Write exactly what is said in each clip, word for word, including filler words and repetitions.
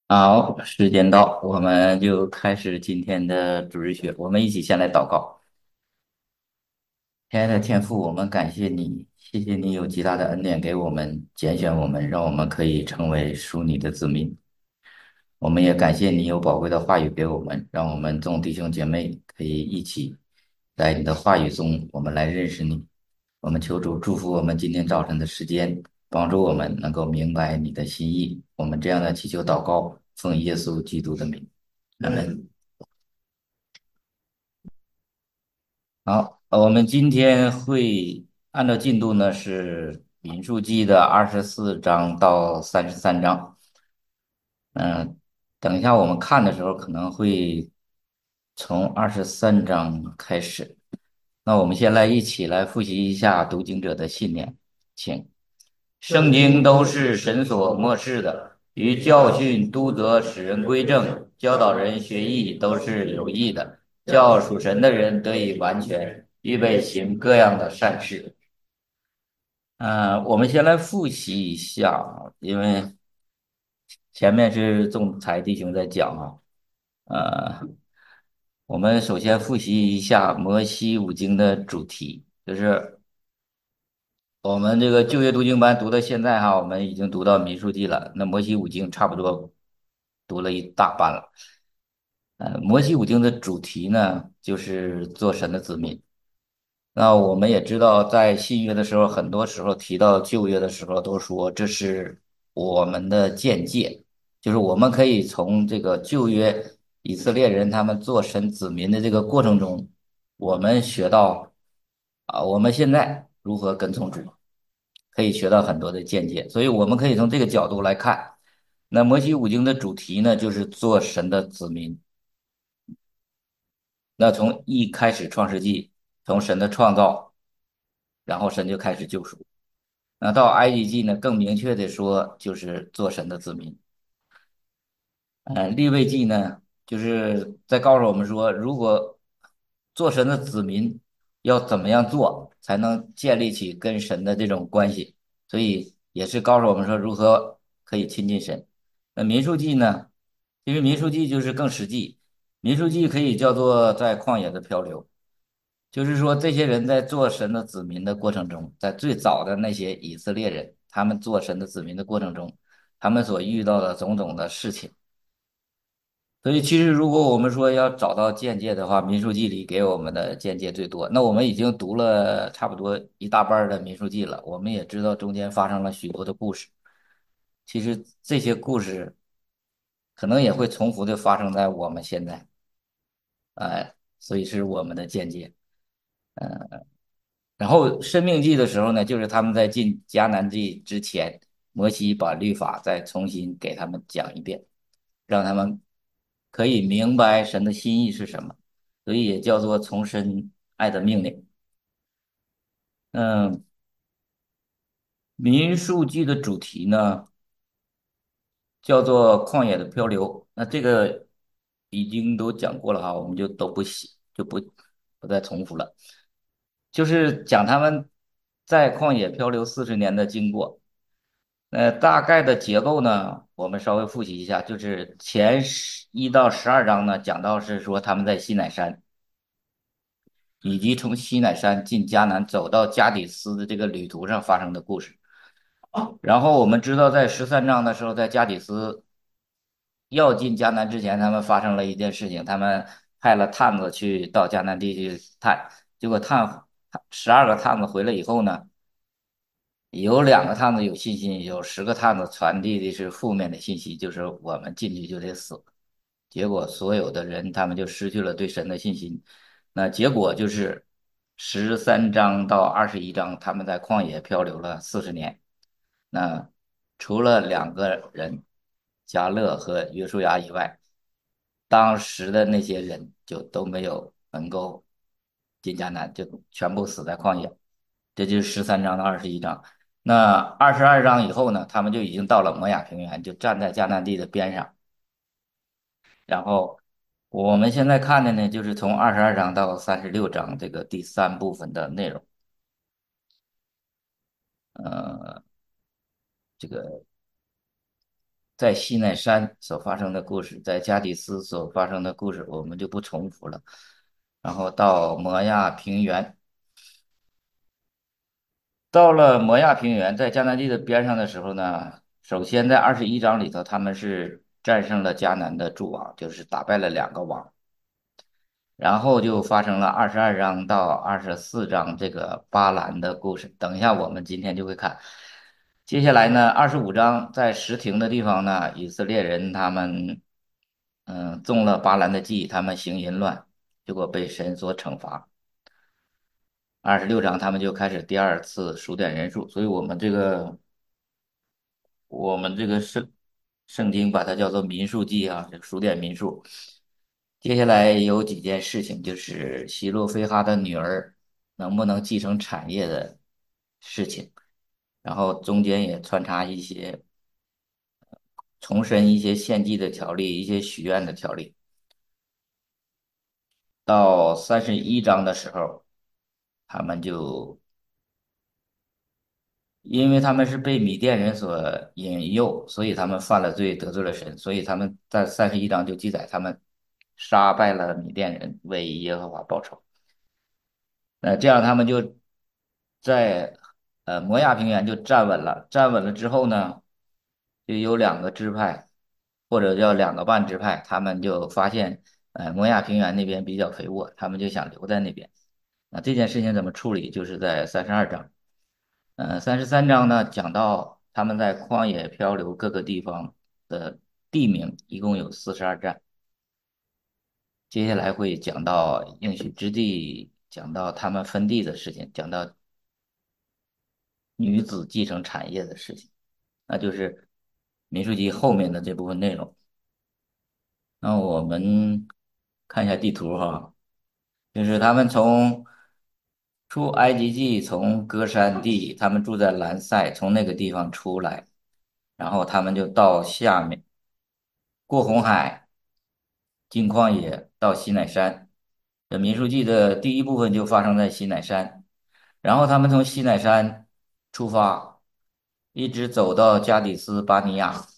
好，时间到，我们就开始今天的主日学。我们一起先来祷告。亲爱的天父，我们感谢你，谢谢你有极大的恩典给我们，拣选我们，让我们可以成为属你的子民。我们也感谢你有宝贵的话语给我们，让我们众弟兄姐妹可以一起在你的话语中，我们来认识你。我们求主祝福我们今天早晨的时间，帮助我们能够明白你的心意。我们这样的祈求祷告，奉耶稣基督的名。阿门。好，呃我们今天会按照进度呢是民数记的二十四章到三十三章。嗯，等一下我们看的时候可能会从二十三章开始。那我们先来一起来复习一下读经者的信念，请。圣经都是神所默示的，于教训、督责、使人归正、教导人学艺，都是有益的，叫属神的人得以完全，预备行各样的善事。嗯、我们先来复习一下啊，因为前面是仲裁弟兄在讲啊。呃，我们首先复习一下摩西五经的主题，就是我们这个就业读经班读到现在哈，我们已经读到民数记了，那摩西五经差不多读了一大半了。呃，摩西五经的主题呢，就是做神的子民。那我们也知道，在新约的时候，很多时候提到旧约的时候，都说这是我们的见解，就是我们可以从这个旧约以色列人他们做神子民的这个过程中，我们学到啊，我们现在如何跟从主，可以学到很多的见解，所以我们可以从这个角度来看。那摩西五经的主题呢，就是做神的子民。那从一开始创世纪，从神的创造，然后神就开始救赎。那到埃及记呢，更明确的说，就是做神的子民。呃，利未记呢，就是在告诉我们说，如果做神的子民要怎么样做，才能建立起跟神的这种关系，所以也是告诉我们说，如何可以亲近神。那民数记呢，因为民数记就是更实际，民数记可以叫做在旷野的漂流。就是说，这些人在做神的子民的过程中，在最早的那些以色列人，他们做神的子民的过程中，他们所遇到的种种的事情。所以，其实如果我们说要找到见解的话，《民数记》里给我们的见解最多。那我们已经读了差不多一大半儿的《民数记》了，我们也知道中间发生了许多的故事。其实这些故事可能也会重复的发生在我们现在，哎，所以是我们的见解。然后生命记的时候呢，就是他们在进迦南地之前，摩西把律法再重新给他们讲一遍，让他们可以明白神的心意是什么，所以也叫做重申爱的命令。嗯，民数记的主题呢叫做旷野的漂流，那这个已经都讲过了哈，我们就都不细就不不再重复了，就是讲他们在旷野漂流四十年的经过。呃，大概的结构呢，我们稍微复习一下，就是前十一到十二章呢，讲到是说他们在西乃山，以及从西乃山进迦南走到加底斯的这个旅途上发生的故事。然后我们知道，在十三章的时候，在加底斯要进迦南之前，他们发生了一件事情，他们派了探子去到迦南地去探，结果探十二个探子回来以后呢。有两个探子有信心，有十个探子传递的是负面的信息，就是我们进去就得死。结果所有的人他们就失去了对神的信心。那结果就是十三章到二十一章，他们在旷野漂流了四十年。那除了两个人，加勒和约书亚以外，当时的那些人就都没有能够进迦南，就全部死在旷野。这就是十三章到二十一章。那二十二章以后呢，他们就已经到了摩亚平原，就站在迦南地的边上。然后我们现在看的呢，就是从二十二章到三十六章这个第三部分的内容。呃，这个在西奈山所发生的故事，在加的斯所发生的故事，我们就不重复了。然后到摩亚平原，到了摩亚平原，在迦南地的边上的时候呢，首先在二十一章里头，他们是战胜了迦南的诸王，就是打败了两个王。然后就发生了二十二章到二十四章这个巴兰的故事。等一下，我们今天就会看。接下来呢，二十五章在什亭的地方呢，以色列人他们嗯中了巴兰的计，他们行淫乱，结果被神所惩罚。二十六章他们就开始第二次数点人数，所以我们这个我们这个圣圣经把它叫做民数记啊，这个数点民数。接下来有几件事情，就是希洛菲哈的女儿能不能继承产业的事情，然后中间也穿插一些重申一些献祭的条例，一些许愿的条例。到三十一章的时候，他们就因为他们是被米甸人所引诱，所以他们犯了罪，得罪了神，所以他们在三十一章就记载他们杀败了米甸人，为耶和华报仇。那这样他们就在呃摩亚平原就站稳了，站稳了之后呢，就有两个支派，或者叫两个半支派，他们就发现呃摩亚平原那边比较肥沃，他们就想留在那边。那这件事情怎么处理？就是在三十二章。呃，三十三章呢讲到他们在旷野漂流各个地方的地名，一共有四十二站。接下来会讲到应许之地，讲到他们分地的事情，讲到女子继承产业的事情，那就是民数记后面的这部分内容。那我们看一下地图哈，就是他们从出埃及记，从歌山地，他们住在兰塞，从那个地方出来，然后他们就到下面过红海，进旷野到西乃山。这民数记的第一部分就发生在西乃山，然后他们从西乃山出发，一直走到加底斯巴尼亚，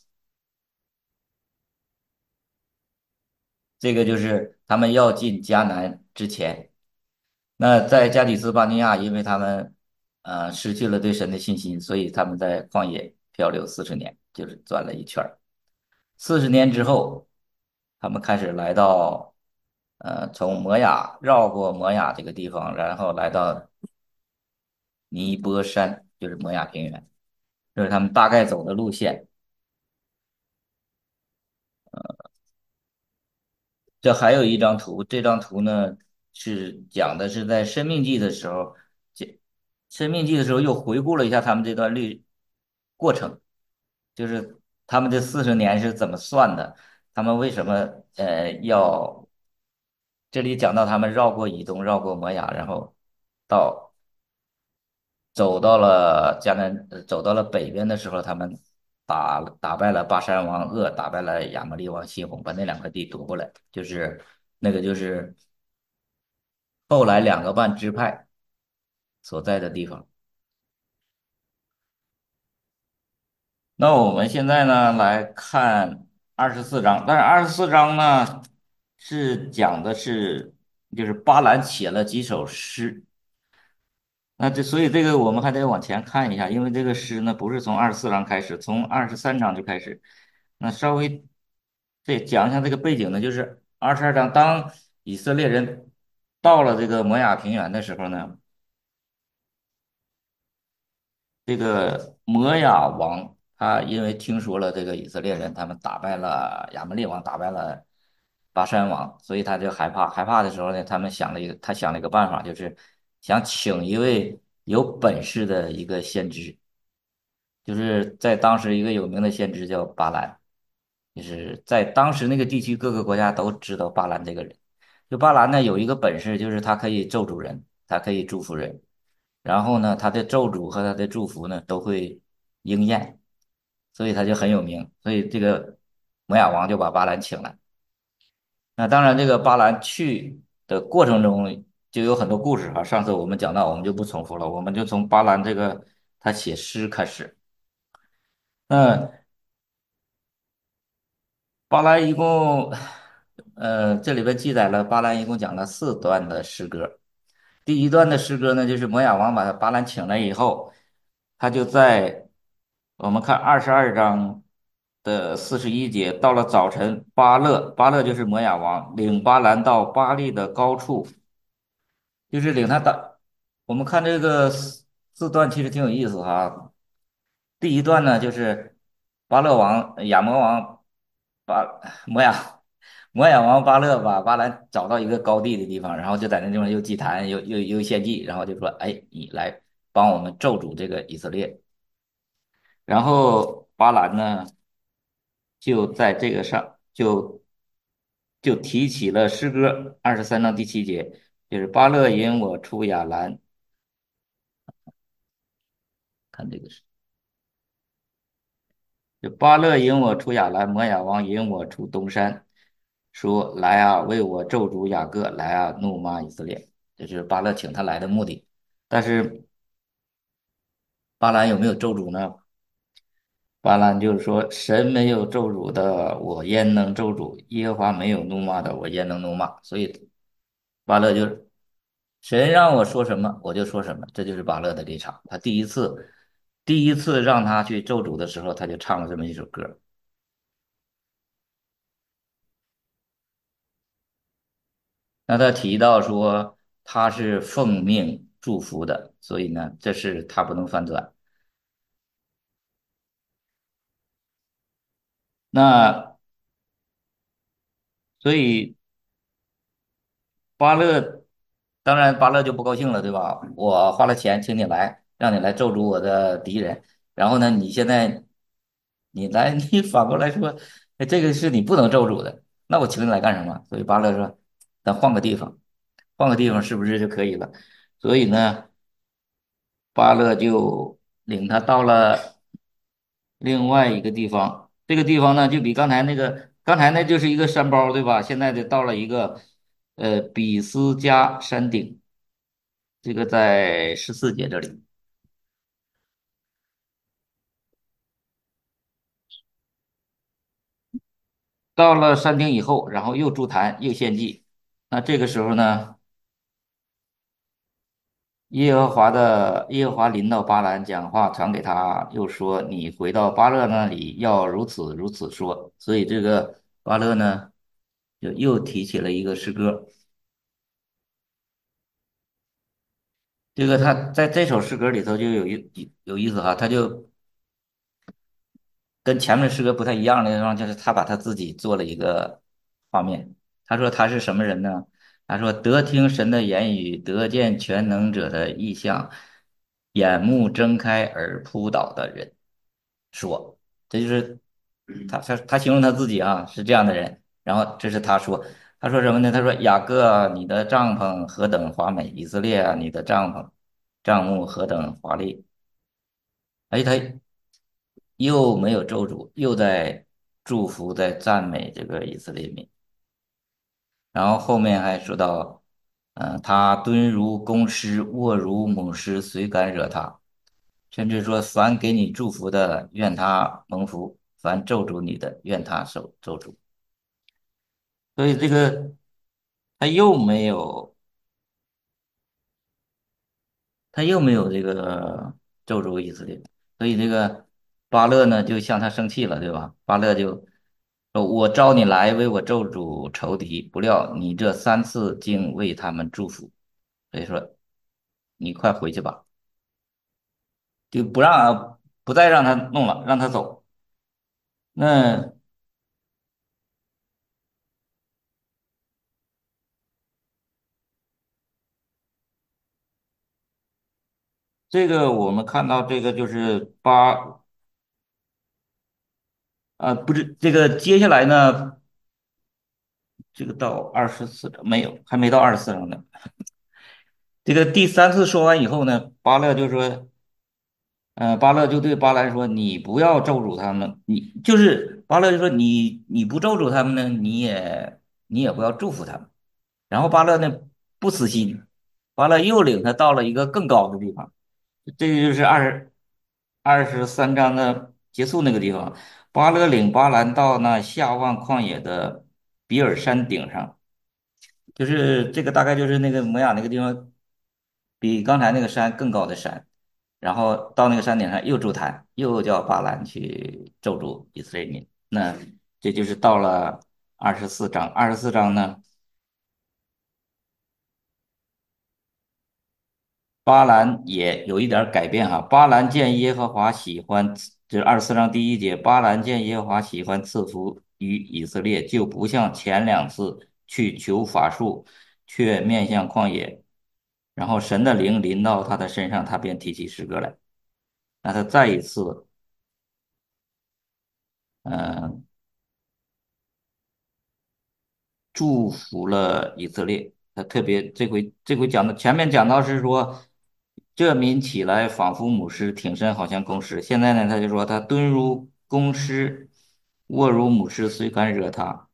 这个就是他们要进迦南之前。那在加底斯巴尼亚，因为他们呃失去了对神的信心，所以他们在旷野漂流四十年，就是转了一圈儿。四十年之后，他们开始来到呃从摩亚绕过摩亚这个地方，然后来到尼波山，就是摩亚平原，这是他们大概走的路线。这还有一张图，这张图呢是讲的是在生命记的时候，讲生命记的时候又回顾了一下他们这段历过程，就是他们这四十年是怎么算的，他们为什么呃要这里讲到他们绕过以东，绕过摩亚，然后到走到了迦南，呃走到了北边的时候，他们打打败了巴山王鄂，打败了亚摩利王西宏，把那两块地夺过来，就是那个就是后来两个半支派所在的地方。那我们现在呢来看二十四章，但是二十四章呢是讲的是就是巴兰写了几首诗，那这所以这个我们还得往前看一下，因为这个诗呢不是从二十四章开始，从二十三章就开始。那稍微对讲一下这个背景呢，就是二十二章，当以色列人到了这个摩亚平原的时候呢，这个摩亚王他因为听说了这个以色列人他们打败了亚摩利王，打败了巴山王，所以他就害怕。害怕的时候呢，他们想了一个，他想了一个办法，就是想请一位有本事的一个先知，就是在当时一个有名的先知叫巴兰，就是在当时那个地区各个国家都知道巴兰这个人。就巴兰呢有一个本事，就是他可以咒诅人，他可以祝福人。然后呢，他的咒诅和他的祝福呢都会应验，所以他就很有名。所以这个摩亚王就把巴兰请来。那当然，这个巴兰去的过程中就有很多故事啊。上次我们讲到，我们就不重复了，我们就从巴兰这个他写诗开始。那巴兰一共，呃，这里边记载了巴兰一共讲了四段的诗歌。第一段的诗歌呢，就是摩亚王把巴兰请来以后，他就在我们看二十二章的四十一节，到了早晨，巴勒巴勒就是摩亚王，领巴兰到巴利的高处，就是领他到。我们看这个四四段其实挺有意思哈。第一段呢，就是巴勒王亚摩王巴摩亚摩亚王巴勒把巴兰找到一个高地的地方，然后就在那地方又祭坛又又又献祭，然后就说：“哎，你来帮我们咒诅这个以色列。”然后巴兰呢就在这个上就就提起了诗歌二十三章第七节，就是巴勒引我出亚兰，看这个是。就巴勒引我出亚兰，摩亚王引我出东山，说：“来啊，为我咒诅雅各，来啊，怒骂以色列。”这就是巴勒请他来的目的。但是巴兰有没有咒诅呢？巴兰就是说，神没有咒诅的，我焉能咒诅？耶和华没有怒骂的，我焉能怒骂？所以巴勒就神让我说什么，我就说什么，这就是巴勒的立场。他第一次第一次让他去咒诅的时候，他就唱了这么一首歌。那他提到说他是奉命祝福的，所以呢，这是他不能翻转。那所以巴勒，当然巴勒就不高兴了，对吧？我花了钱请你来，让你来咒诅我的敌人，然后呢，你现在你来，你反过来说，哎，这个是你不能咒诅的，那我请你来干什么？所以巴勒说，咱换个地方，换个地方是不是就可以了？所以呢，巴勒就领他到了另外一个地方，这个地方呢，就比刚才那个，刚才那就是一个山包，对吧？现在就到了一个呃比斯加山顶，这个在十四节这里。到了山顶以后，然后又筑坛又献祭。那这个时候呢，耶和华的耶和华临到巴兰讲话传给他，又说：“你回到巴勒那里，要如此如此说。”所以这个巴勒呢，就又提起了一个诗歌。这个他在这首诗歌里头就有一有意思哈，他就跟前面的诗歌不太一样的地方，就是他把他自己做了一个画面。他说他是什么人呢？他说得听神的言语，得见全能者的意象，眼目睁开而扑倒的人。说，这就是他他他形容他自己啊，是这样的人。然后这是他说，他说什么呢？他说雅各啊，你的帐篷何等华美，以色列啊，你的帐篷帐幕何等华丽。哎，他又没有咒诅，又在祝福，在赞美这个以色列民。然后后面还说到，嗯、他蹲如公狮，卧如母狮，谁敢惹他？甚至说，凡给你祝福的，愿他蒙福；凡咒诅你的，愿他受咒诅。所以这个他又没有，他又没有这个咒诅以色列，所以这个巴勒呢就向他生气了，对吧？巴勒就说：“我召你来为我咒诅仇敌，不料你这三次竟为他们祝福，所以说你快回去吧，就不让不再让他弄了，让他走。”那这个我们看到这个就是巴啊，不是这个接下来呢，这个到二十四章没有，还没到二十四章呢。这个第三次说完以后呢，巴勒就说，呃，巴勒就对巴兰说：“你不要咒诅他们，你就是巴勒就说你你不咒诅他们呢，你也你也不要祝福他们。”然后巴勒呢不死心，巴勒又领他到了一个更高的地方，这个就是二二十三章的结束那个地方。 巴勒领巴兰到那下望旷野的比尔山顶上，就是这个大概就是那个摩亚那个地方，比刚才那个山更高的山。然后到那个山顶上又筑坛，又叫巴兰去咒诅以色列民。那这就是到了二十四章，二十四章呢，巴兰也有一点儿改变哈。巴兰见耶和华喜欢赐，这是二十四章第一节。巴兰见耶和华喜欢赐福于以色列，就不像前两次去求法术，却面向旷野。然后神的灵临到他的身上，他便提起诗歌来。那他再一次，嗯、祝福了以色列。他特别这回这回讲的前面讲到是说，这民起来仿佛母狮，挺身好像公狮。现在呢，他就说他蹲如公狮，卧如母狮，虽敢惹他。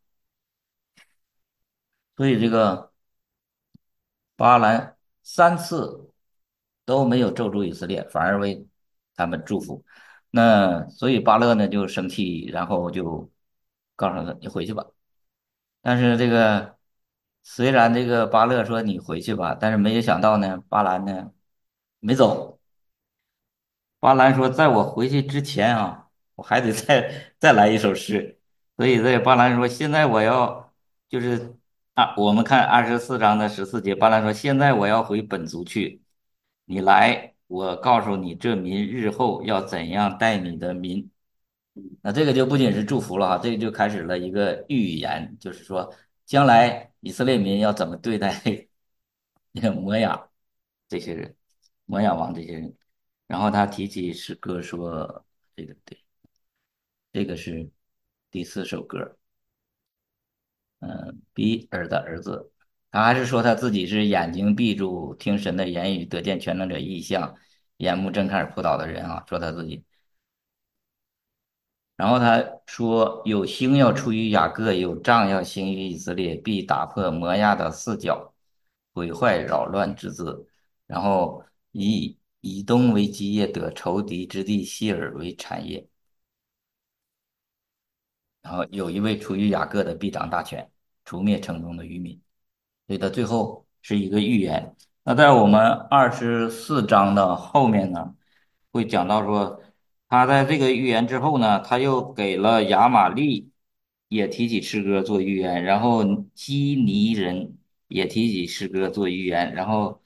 所以这个巴兰三次都没有咒诅以色列，反而为他们祝福。那所以巴勒呢就生气，然后就告诉他你回去吧。但是这个虽然这个巴勒说你回去吧，但是没有想到呢，巴兰呢没走。巴兰说，在我回去之前啊，我还得再再来一首诗。所以这巴兰说，现在我要就是啊，我们看二十四章的十四节，巴兰说，现在我要回本族去，你来，我告诉你这民日后要怎样待你的民。那这个就不仅是祝福了哈，这个就开始了一个预言，就是说将来以色列民要怎么对待摩亚这些人，摩亚王这些人。然后他提起诗歌说，这个对，这个是第四首歌，嗯，比尔的儿子，他还是说他自己是眼睛闭住，听神的言语，得见全能者异象，眼目睁开而扑倒的人啊，说他自己。然后他说：“有星要出于雅各，有杖要行于以色列，必打破摩押的四角，毁坏扰乱之子。然后以以东为基业，得仇敌之地希尔为产业。然后有一位出于雅各的必掌大权，除灭城中的渔民。”所以他最后是一个预言。那在我们二十四章的后面呢，会讲到说，他在这个预言之后呢，他又给了亚玛利也提起诗歌做预言，然后基尼人也提起诗歌做预言，然后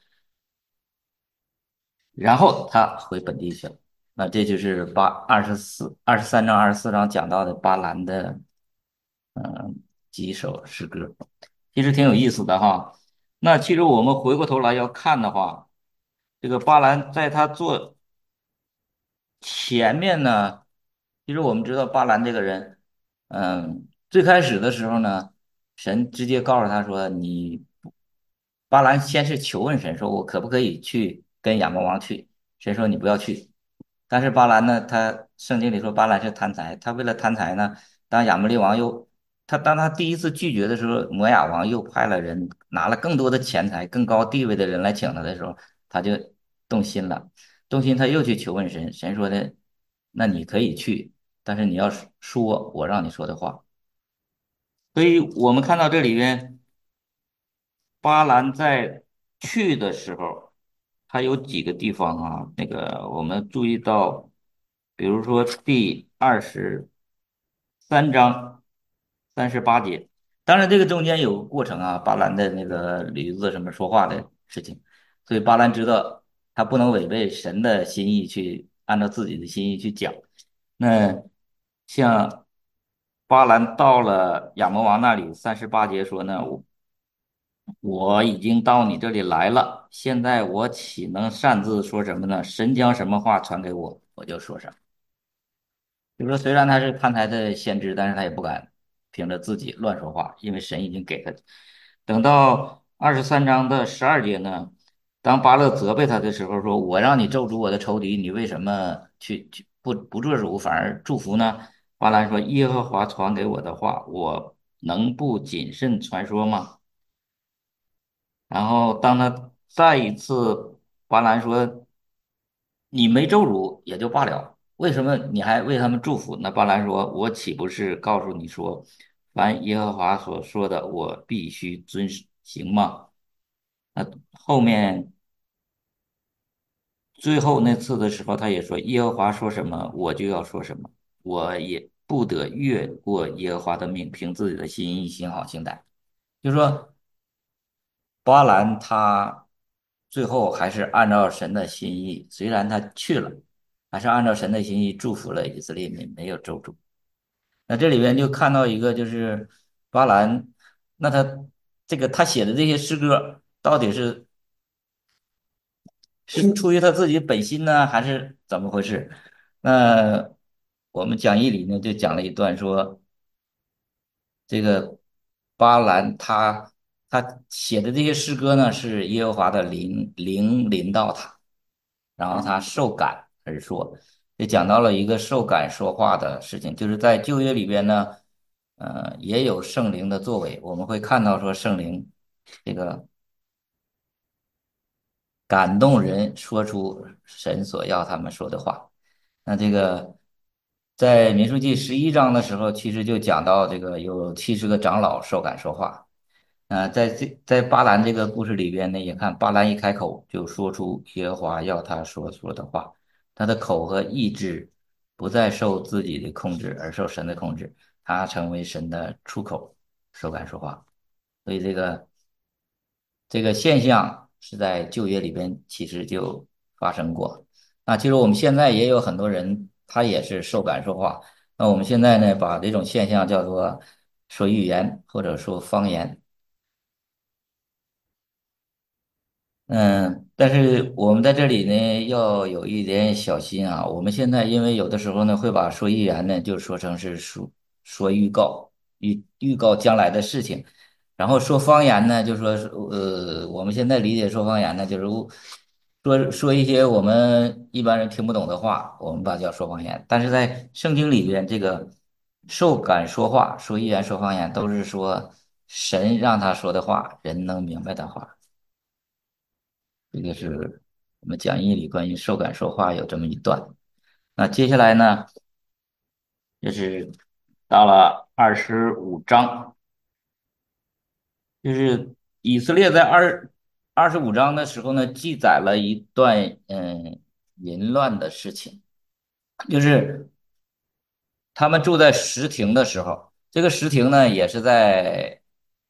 然后他回本地去了。那这就是八二十四、二十三章、二十四章讲到的巴兰的嗯几首诗歌，其实挺有意思的哈。那其实我们回过头来要看的话，这个巴兰在他做前面呢，其实我们知道巴兰这个人，嗯，最开始的时候呢，神直接告诉他说，你巴兰先是求问神说，我可不可以去跟亚摩王去？神说你不要去。但是巴兰呢，他圣经里说巴兰是贪财，他为了贪财呢，当亚摩利王又他当他第一次拒绝的时候，摩亚王又派了人拿了更多的钱财、更高地位的人来请他的时候，他就动心了。动心他又去求问神，神说的，那你可以去，但是你要说我让你说的话。所以我们看到这里边，巴兰在去的时候，他有几个地方啊，那个我们注意到，比如说第二十三章三十八节，当然这个中间有个过程啊，巴兰的那个驴子什么说话的事情，所以巴兰知道他不能违背神的心意去按照自己的心意去讲。那像巴兰到了亚摩王那里，三十八节说呢，我我已经到你这里来了，现在我岂能擅自说什么呢？神将什么话传给我，我就说什么。就是说，虽然他是看台的先知，但是他也不敢凭着自己乱说话，因为神已经给他。等到二十三章的十二节呢，当巴勒责备他的时候，说：“我让你咒诅我的仇敌，你为什么去去不不做主，反而祝福呢？”巴兰说：“耶和华传给我的话，我能不谨慎传说吗？”然后当他再一次，巴兰说：“你没咒辱也就罢了， 为什么你还为他们祝福？那巴兰说：“我岂不是告诉你说，凡耶和华所说的，我必须遵行吗？”那后面最后那次的时候，他也说：“耶和华说什么，我就要说什么，我也不得越过耶和华的命，凭自己的心意行好行歹。”就说巴兰他最后还是按照神的心意，虽然他去了，还是按照神的心意祝福了以色列民，没有咒诅。那这里边就看到一个，就是巴兰，那他这个他写的这些诗歌，到底是是出于他自己本心呢，还是怎么回事？那我们讲义里呢就讲了一段说，这个巴兰他他写的这些诗歌呢，是耶和华的灵灵临到他，然后他受感而说，就讲到了一个受感说话的事情，就是在旧约里边呢，呃，也有圣灵的作为，我们会看到说圣灵这个感动人说出神所要他们说的话。那这个在民数记十一章的时候，其实就讲到这个有七十个长老受感说话。啊、在这在巴兰这个故事里边呢，也看巴兰一开口就说出耶和华要他所说的话，他的口和意志不再受自己的控制，而受神的控制，他成为神的出口，受感说话。所以这个这个现象是在就业里边其实就发生过。那其实我们现在也有很多人，他也是受感说话。那我们现在呢，把这种现象叫做说语言或者说方言。嗯，但是我们在这里呢，要有一点小心啊。我们现在因为有的时候呢，会把说预言呢，就说成是说说预告，预预告将来的事情，然后说方言呢，就说是呃，我们现在理解说方言呢，就是说说一些我们一般人听不懂的话，我们把它叫说方言。但是在圣经里边，这个受感说话、说预言、说方言，都是说神让他说的话，人能明白的话。这个是我们讲义里关于受感说话有这么一段。那接下来呢，就是到了二十五章，就是以色列在二二十五章的时候呢，记载了一段嗯淫乱的事情，就是他们住在什亭的时候，这个什亭呢也是在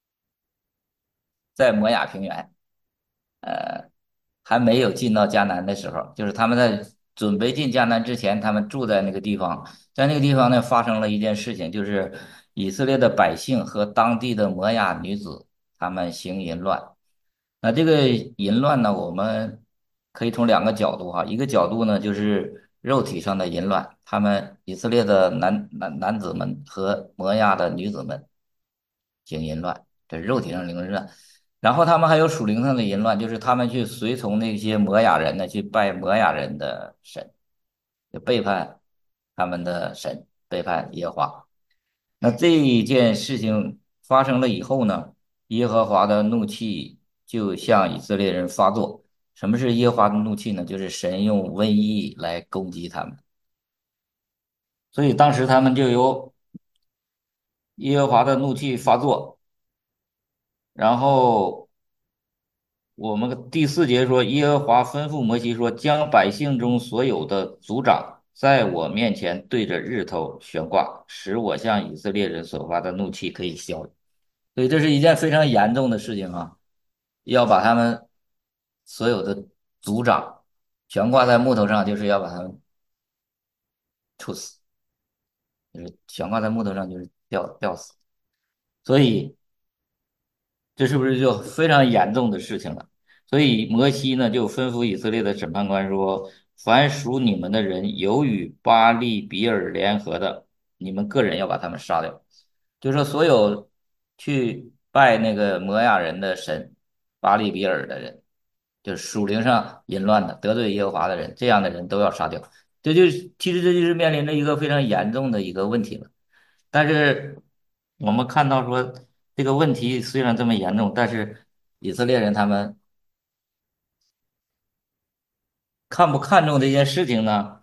在摩亚平原。呃，还没有进到迦南的时候，就是他们在准备进迦南之前，他们住在那个地方，在那个地方呢，发生了一件事情，就是以色列的百姓和当地的摩亚女子，他们行淫乱。那这个淫乱呢，我们可以从两个角度哈，一个角度呢就是肉体上的淫乱，他们以色列的男男男子们和摩亚的女子们行淫乱，这是肉体上的淫乱。然后他们还有属灵上的淫乱，就是他们去随从那些摩亚人呢，去拜摩亚人的神，就背叛他们的神，背叛耶和华。那这一件事情发生了以后呢，耶和华的怒气就向以色列人发作。什么是耶和华的怒气呢？就是神用瘟疫来攻击他们，所以当时他们就由耶和华的怒气发作，然后我们第四节说，耶和华吩咐摩西说，将百姓中所有的族长在我面前对着日头悬挂，使我向以色列人所发的怒气可以消。所以这是一件非常严重的事情啊，要把他们所有的族长悬挂在木头上，就是要把他们处死，就是悬挂在木头上就是吊吊死。所以这是不是就非常严重的事情了？所以摩西呢就吩咐以色列的审判官说：凡属你们的人有与巴利比尔联合的，你们个人要把他们杀掉。就说所有去拜那个摩亚人的神巴利比尔的人，就是属灵上淫乱的、得罪耶和华的人，这样的人都要杀掉。这就是其实这就是面临着一个非常严重的一个问题了。但是我们看到说，这个问题虽然这么严重，但是以色列人他们看不看重这件事情呢？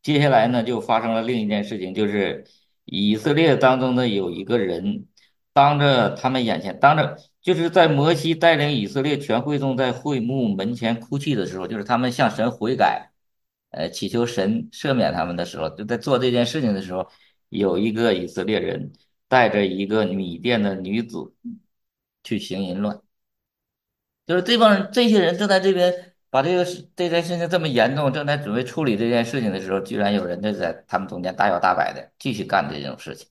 接下来呢，就发生了另一件事情，就是以色列当中的有一个人，当着他们眼前，当着就是在摩西带领以色列全会众在会幕门前哭泣的时候，就是他们向神悔改，呃，祈求神赦免他们的时候，就在做这件事情的时候，有一个以色列人带着一个米甸的女子去行淫乱。就是这帮人，这些人正在这边把这个事这件事情这么严重，正在准备处理这件事情的时候，居然有人就在他们中间大摇大摆的继续干这种事情，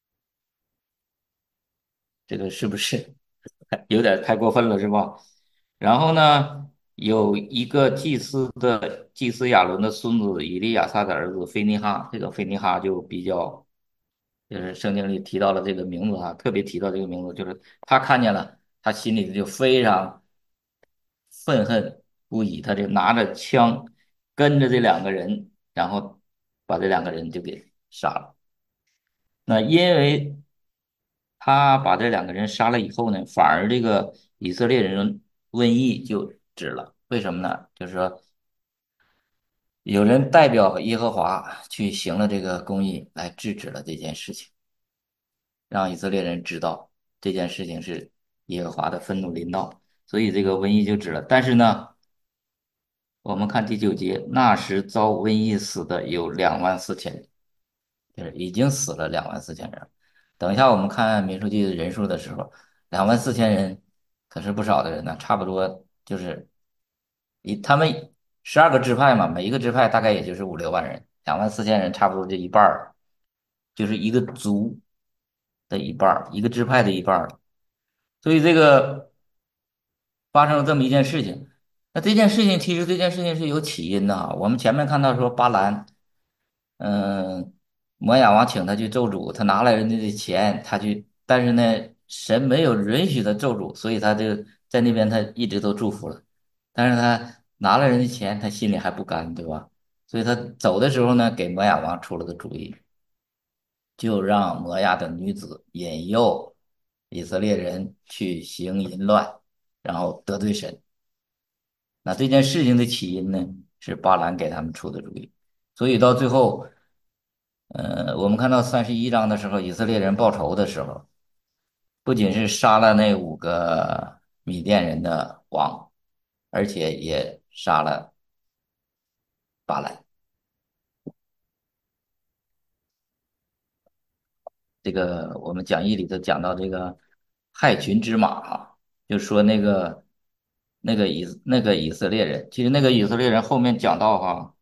这个是不是有点太过分了，是吧？然后呢，有一个祭司的祭司亚伦的孙子以利亚撒的儿子菲尼哈，这个菲尼哈就比较，就是圣经里提到了这个名字啊，特别提到这个名字，就是他看见了，他心里就非常愤恨不已，他就拿着枪跟着这两个人，然后把这两个人就给杀了。那因为他把这两个人杀了以后呢，反而这个以色列人瘟疫就止了。为什么呢？就是说有人代表耶和华去行了这个公义，来制止了这件事情，让以色列人知道这件事情是耶和华的愤怒临到，所以这个瘟疫就止了。但是呢，我们看第九节，那时遭瘟疫死的有两万四千人，就是已经死了两万四千人。等一下我们看民数记的人数的时候，两万四千人可是不少的人呢，差不多就是一他们十二个支派嘛，每一个支派大概也就是五六万人，两万四千人差不多就一半儿，就是一个族的一半儿，一个支派的一半儿了。所以这个发生了这么一件事情。那这件事情其实这件事情是有起因的啊。我们前面看到说巴兰，嗯，摩亚王请他去咒诅，他拿了人家的钱，他去，但是呢，神没有允许他咒诅，所以他就在那边他一直都祝福了。但是他拿了人家钱，他心里还不甘，对吧？所以他走的时候呢，给摩亚王出了个主意，就让摩亚的女子引诱以色列人去行淫乱，然后得罪神。那这件事情的起因呢，是巴兰给他们出的主意。所以到最后，呃，我们看到三十一章的时候，以色列人报仇的时候，不仅是杀了那五个米甸人的王，而且也杀了巴兰。这个我们讲义里头讲到这个害群之马啊，就说那个那个以那个以色列人，其实那个以色列人后面讲到哈，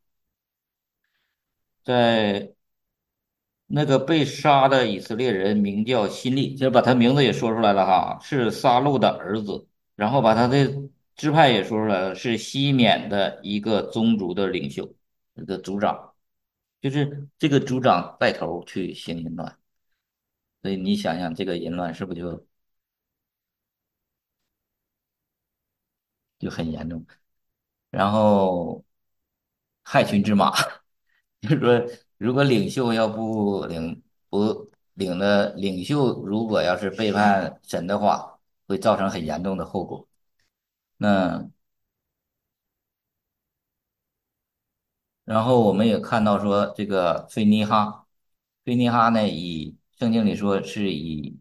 在那个被杀的以色列人名叫辛利，就是把他名字也说出来了哈，是撒路的儿子，然后把他的支派也说出来了，是西缅的一个宗族的领袖，一个族长，就是这个族长带头去行淫乱，所以你想想这个淫乱是不是就就很严重？然后害群之马，就是说，如果领袖要不领不领的领袖，如果要是背叛神的话，会造成很严重的后果。那然后我们也看到说，这个菲尼哈，菲尼哈呢，以圣经里说是以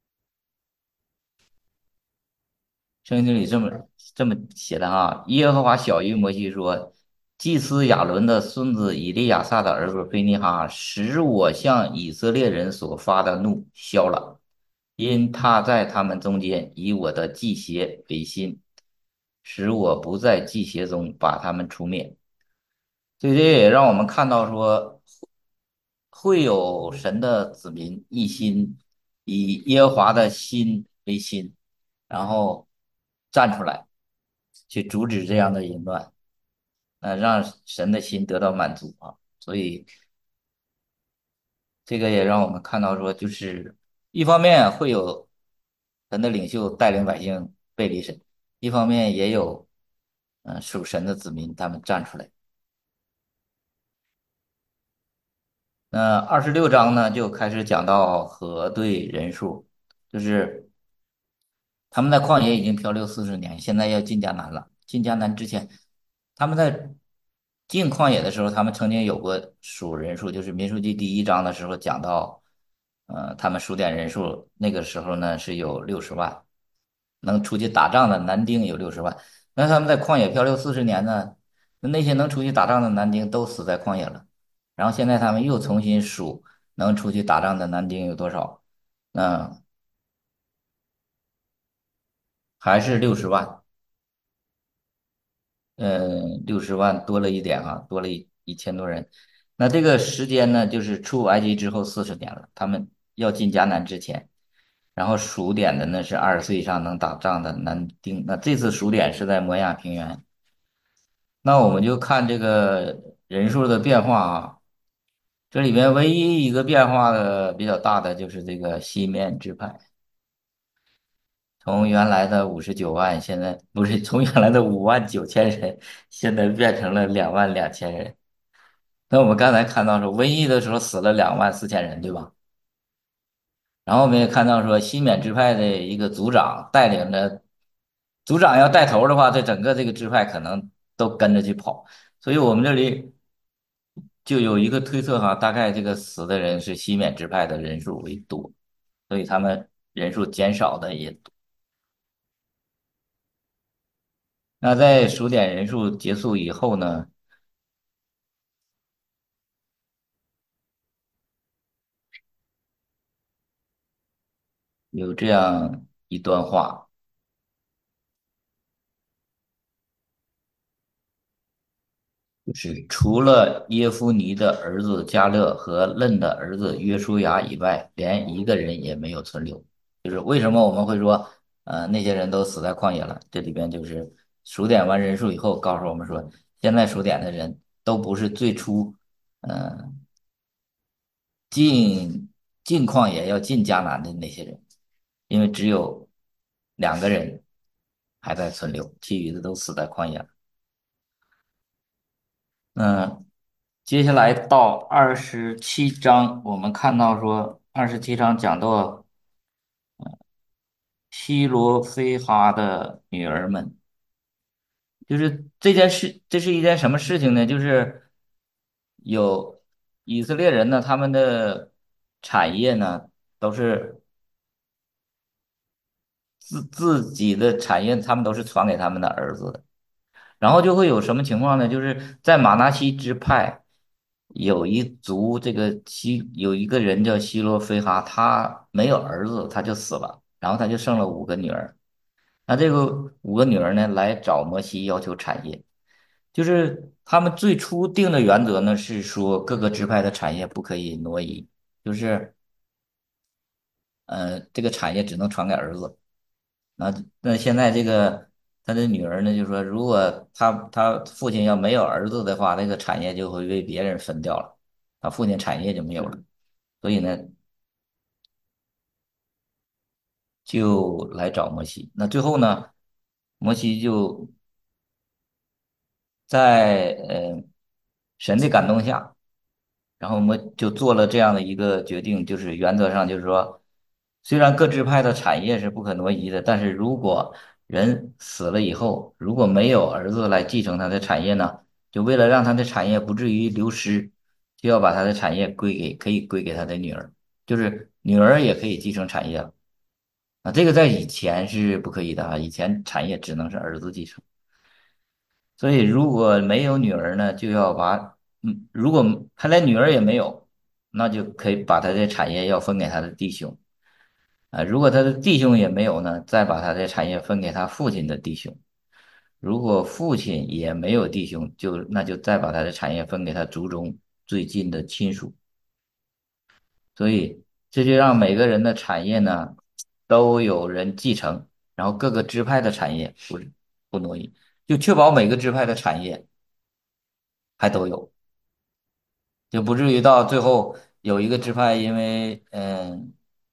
圣经里这么这么写的哈，耶和华小谕摩西说，祭司亚伦的孙子以利亚撒的儿子菲尼哈，使我向以色列人所发的怒消了，因他在他们中间以我的祭邪为心，使我不在祭邪中把他们除灭。这些也让我们看到说，会有神的子民一心以耶和华的心为心，然后站出来去阻止这样的淫乱，呃，让神的心得到满足啊。所以这个也让我们看到说，就是一方面会有神的领袖带领百姓背离神，一方面也有嗯、呃属神的子民他们站出来。那二十六章呢，就开始讲到核对人数，就是他们在旷野已经漂流四十年，现在要进迦南了。进迦南之前，他们在进旷野的时候，他们曾经有过数人数，就是民数记第一章的时候讲到，呃，他们数点人数，那个时候呢是有六十万，能出去打仗的男丁有六十万。那他们在旷野漂流四十年呢，那那些能出去打仗的男丁都死在旷野了。然后现在他们又重新数能出去打仗的男丁有多少，那还是六十万。嗯，六十万多了一点哈，多了一一千多人。那这个时间呢，就是出埃及之后四十年了，他们要进迦南之前，然后数点的呢是二十岁以上能打仗的男丁。那这次数点是在摩亚平原，那我们就看这个人数的变化啊。这里面唯一一个变化的比较大的就是这个西面支派，从原来的五十九万，现在不是从原来的五万九千人，现在变成了两万两千人。那我们刚才看到说，瘟疫的时候死了两万四千人，对吧？然后我们也看到说，西缅支派的一个族长带领着，族长要带头的话，这整个这个支派可能都跟着去跑。所以我们这里就有一个推测哈，大概这个死的人是西缅支派的人数为多，所以他们人数减少的也多。那在数点人数结束以后呢，有这样一段话。就是除了耶夫尼的儿子加勒和嫩的儿子约书亚以外，连一个人也没有存留。就是为什么我们会说，呃，那些人都死在旷野了？这里边就是数点完人数以后，告诉我们说，现在数点的人都不是最初，呃，进进旷野要进迦南的那些人，因为只有两个人还在存留，其余的都死在旷野了。嗯，接下来到二十七章，我们看到说，二十七章讲到希罗非哈的女儿们，就是这件事，这是一件什么事情呢？就是有以色列人呢，他们的产业呢，都是自自己的产业，他们都是传给他们的儿子的。然后就会有什么情况呢？就是在马拿西支派有一族，这个希有一个人叫希罗非哈，他没有儿子，他就死了，然后他就剩了五个女儿。那这个五个女儿呢，来找摩西要求产业，就是他们最初定的原则呢，是说各个支派的产业不可以挪移，就是呃，这个产业只能传给儿子。那那现在这个他的女儿呢，就说如果他他父亲要没有儿子的话，那个产业就会被别人分掉了，他父亲产业就没有了。所以呢，就来找摩西。那最后呢，摩西就在呃神的感动下。然后我们就做了这样的一个决定，就是原则上就是说，虽然各支派的产业是不可挪移的，但是如果人死了以后，如果没有儿子来继承他的产业呢，就为了让他的产业不至于流失，就要把他的产业归给可以归给他的女儿，就是女儿也可以继承产业了啊。这个在以前是不可以的啊，以前产业只能是儿子继承。所以如果没有女儿呢，就要把，嗯，如果他连女儿也没有，那就可以把他的产业要分给他的弟兄啊。如果他的弟兄也没有呢，再把他的产业分给他父亲的弟兄。如果父亲也没有弟兄，就那就再把他的产业分给他族中最近的亲属。所以这就让每个人的产业呢都有人继承，然后各个支派的产业不不挪移，就确保每个支派的产业还都有。就不至于到最后有一个支派因为嗯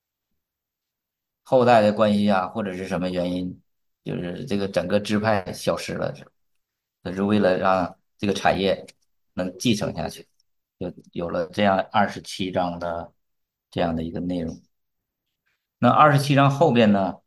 后代的关系啊，或者是什么原因，就是这个整个支派消失了，这是为了让这个产业能继承下去，就有了这样二十七章的这样的一个内容。那二十七章后边呢，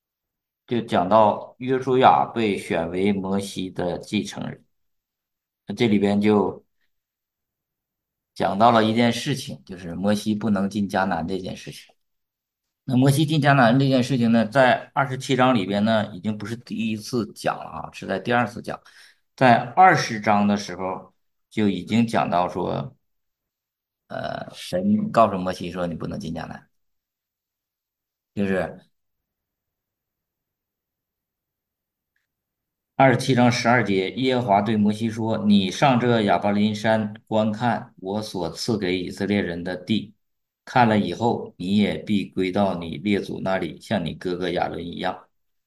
就讲到约书亚被选为摩西的继承人。 这里边就讲到了一件事情，就是摩西不能进迦南这件事情。那摩西进迦南这件事情呢，在二十七章里边呢，已经不是第一次讲了啊，是在第二次讲。在二十章的时候就已经讲到说，呃，神告诉摩西说你不能进迦南，就是二十七章十二节，耶和华对摩西说：“你上这亚伯林山观看我所赐给以色列人的地，看了以后，你也必归到你列祖那里，像你哥哥亚伦一样。”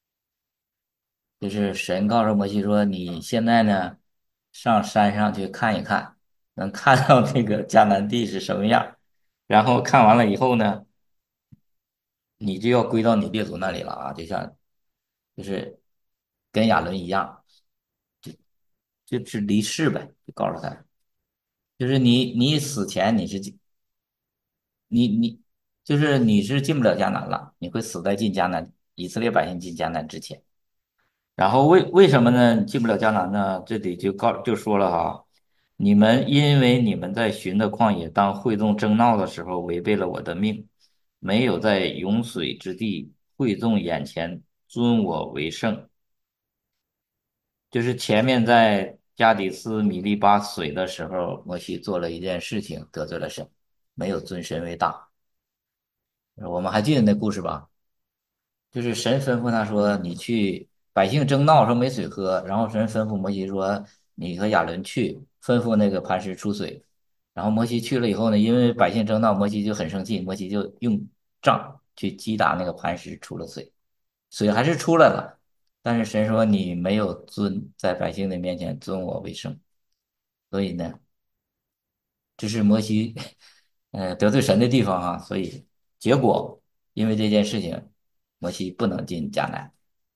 就是神告诉摩西说：“你现在呢，上山上去看一看，能看到这个迦南地是什么样。然后看完了以后呢，你就要归到你列祖那里了啊，就像就是跟亚伦一样，就是离世呗，就告诉他。”就是你你死前你是进你你就是你是进不了迦南了，你会死在进迦南以色列百姓进迦南之前。然后为为什么呢？进不了迦南呢？这里就告就说了哈，你们因为你们在寻的旷野当会众争闹的时候，违背了我的命，没有在涌水之地会众眼前尊我为圣。就是前面在加迪斯米利巴水的时候，摩西做了一件事情，得罪了神，没有尊神为大。我们还记得那故事吧？就是神吩咐他说：“你去，百姓争闹说没水喝，然后神吩咐摩西说：你和亚伦去，吩咐那个磐石出水。然后摩西去了以后呢，因为百姓争闹，摩西就很生气，摩西就用杖去击打那个磐石，出了水，水还是出来了。但是神说你没有尊在百姓的面前尊我为圣，所以呢，这是摩西呃得罪神的地方啊。所以结果因为这件事情，摩西不能进迦南。”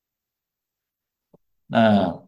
那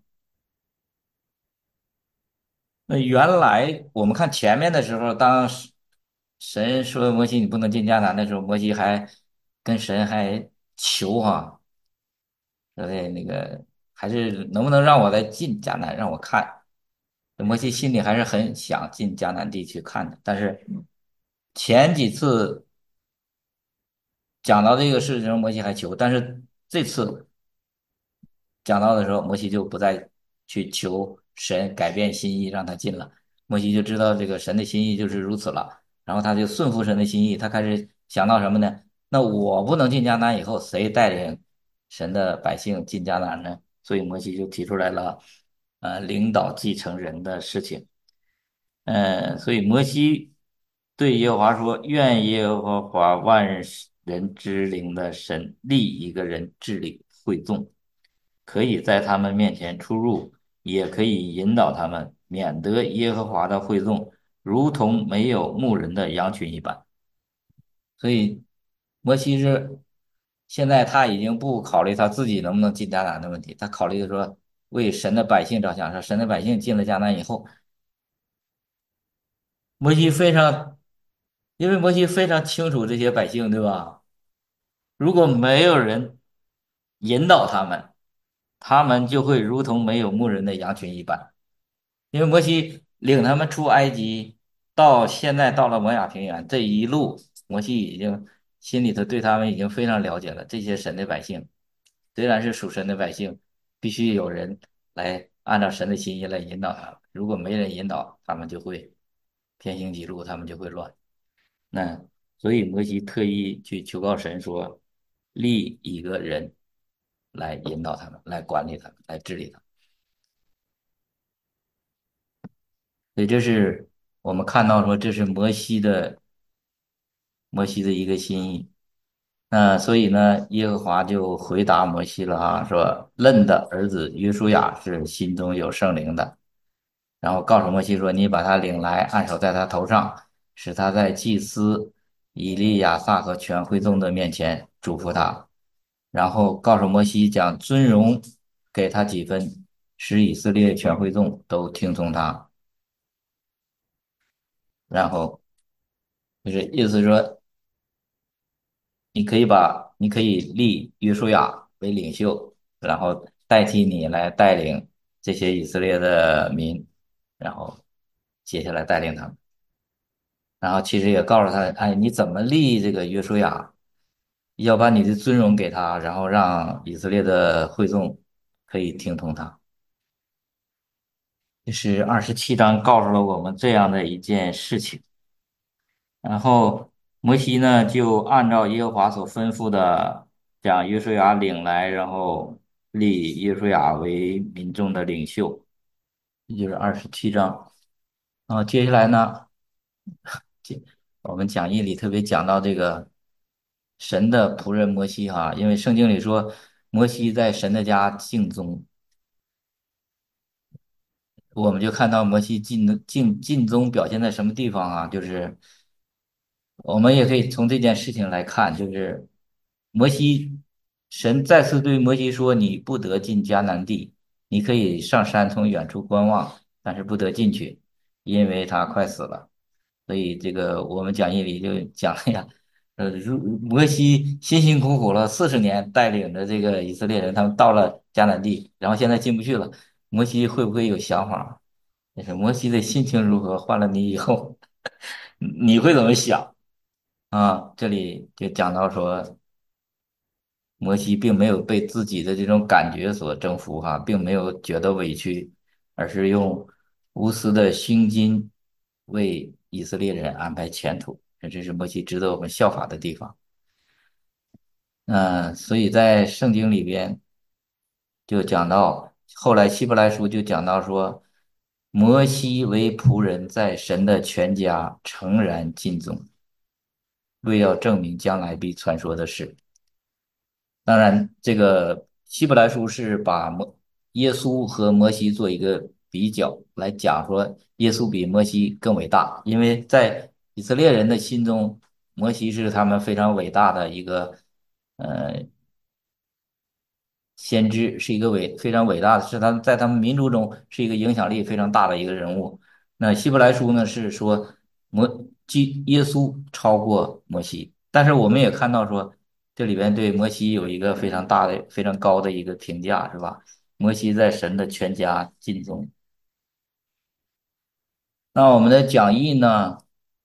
那原来我们看前面的时候，当时神说摩西你不能进迦南的时候，摩西还跟神还求哈、说的那个还是能不能让我再进迦南，让我看。摩西心里还是很想进迦南地去看的，但是前几次讲到这个事情，摩西还求，但是这次讲到的时候，摩西就不再去求神改变心意让他进了，摩西就知道这个神的心意就是如此了，然后他就顺服神的心意，他开始想到什么呢？那我不能进迦南以后，谁带领神的百姓进迦南呢？所以摩西就提出来了，呃，领导继承人的事情。呃，所以摩西对耶和华说：“愿耶和华万人之灵的神立一个人治理会众，可以在他们面前出入，也可以引导他们，免得耶和华的会众如同没有牧人的羊群一般。”所以摩西是现在他已经不考虑他自己能不能进迦南的问题，他考虑说为神的百姓着想，说神的百姓进了迦南以后。摩西非常，因为摩西非常清楚这些百姓，对吧？如果没有人引导他们，他们就会如同没有牧人的羊群一般。因为摩西领他们出埃及，到现在到了摩亚平原，这一路摩西已经心里头对他们已经非常了解了。这些神的百姓虽然是属神的百姓，必须有人来按照神的心意来引导他们。如果没人引导，他们就会偏行己路，他们就会乱。那所以摩西特意去求告神说，立一个人来引导他们，来管理他们，来治理他们。所以这是我们看到说，这是摩西的摩西的一个心意。那所以呢，耶和华就回答摩西了啊，说嫩的儿子约书亚是心中有圣灵的，然后告诉摩西说，你把他领来，按手在他头上，使他在祭司以利亚撒和全会众的面前嘱咐他，然后告诉摩西讲尊荣给他几分，使以色列全会众都听从他。然后就是意思说，你可以把你可以立约书亚为领袖，然后代替你来带领这些以色列的民， 然后接下来带领他们。然后其实也告诉他，哎，你怎么立这个约书亚，要把你的尊荣给他，然后让以色列的会众可以听从他。这是二十七章告诉了我们这样的一件事情。然后摩西呢，就按照耶和华所吩咐的，将约书亚领来，然后立约书亚为民众的领袖，这就是二十七章。然后接下来呢，这我们讲义里特别讲到这个神的仆人摩西哈，因为圣经里说摩西在神的家敬宗，我们就看到摩西尽尽尽忠表现在什么地方啊？就是我们也可以从这件事情来看，就是摩西，神再次对摩西说：“你不得进迦南地，你可以上山从远处观望，但是不得进去，因为他快死了。”所以这个我们讲义里就讲了呀，呃，如摩西辛辛苦苦了四十年，带领着这个以色列人，他们到了迦南地，然后现在进不去了，摩西会不会有想法？就是摩西的心情如何？换了你以后，你会怎么想啊？这里就讲到说，摩西并没有被自己的这种感觉所征服，哈，并没有觉得委屈，而是用无私的胸襟为以色列人安排前途。这是摩西值得我们效法的地方。嗯，所以在圣经里边就讲到，后来希伯来书就讲到说，摩西为仆人，在神的全家诚然尽忠，为要证明将来必传说的事。当然，这个希伯来书是把摩耶稣和摩西做一个比较，来讲说耶稣比摩西更伟大，因为在以色列人的心中，摩西是他们非常伟大的一个呃先知，是一个伟非常伟大的，是他们在他们民族中是一个影响力非常大的一个人物。那希伯来书呢是说摩基耶稣超过摩西，但是我们也看到说这里边对摩西有一个非常大的、非常高的一个评价，是吧？摩西在神的全家尽忠。那我们的讲义呢？